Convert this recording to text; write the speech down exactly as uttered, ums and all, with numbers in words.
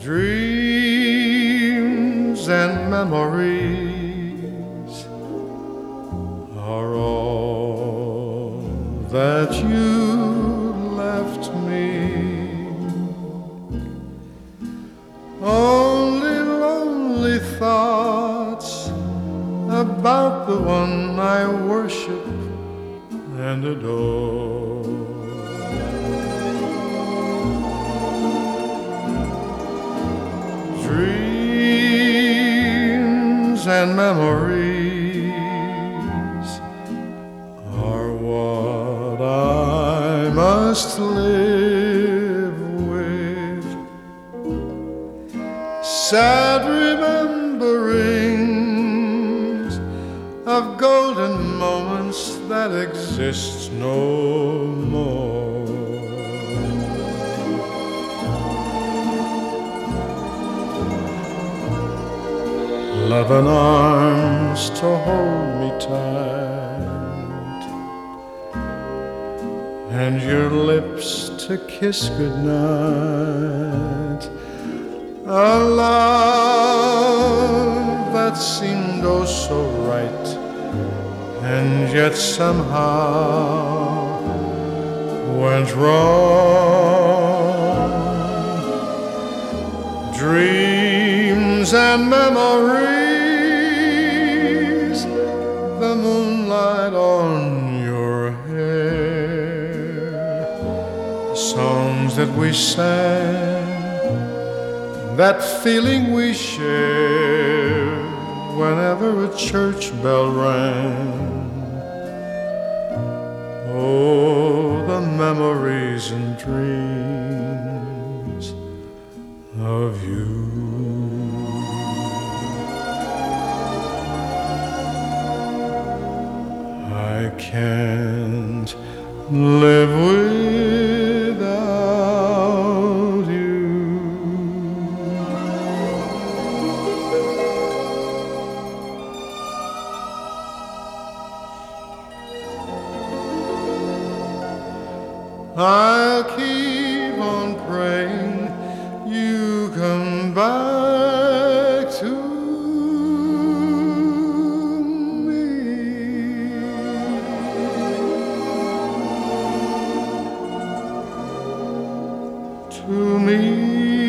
Dreams and memories are all that you left me. Only lonely thoughts about the one I worship and adore. Dreams and memories are what I must live with. Sad rememberings of golden moments that exist no more. Love and arms to hold me tight, and your lips to kiss goodnight. A love that seemed oh so right, and yet somehow went wrong. Dreams and memories, the moonlight on your hair, the songs that we sang, that feeling we shared whenever a church bell rang. Oh, the memories and dreams of you. I can't live without you. I'll keep on praying you come back to me. To me.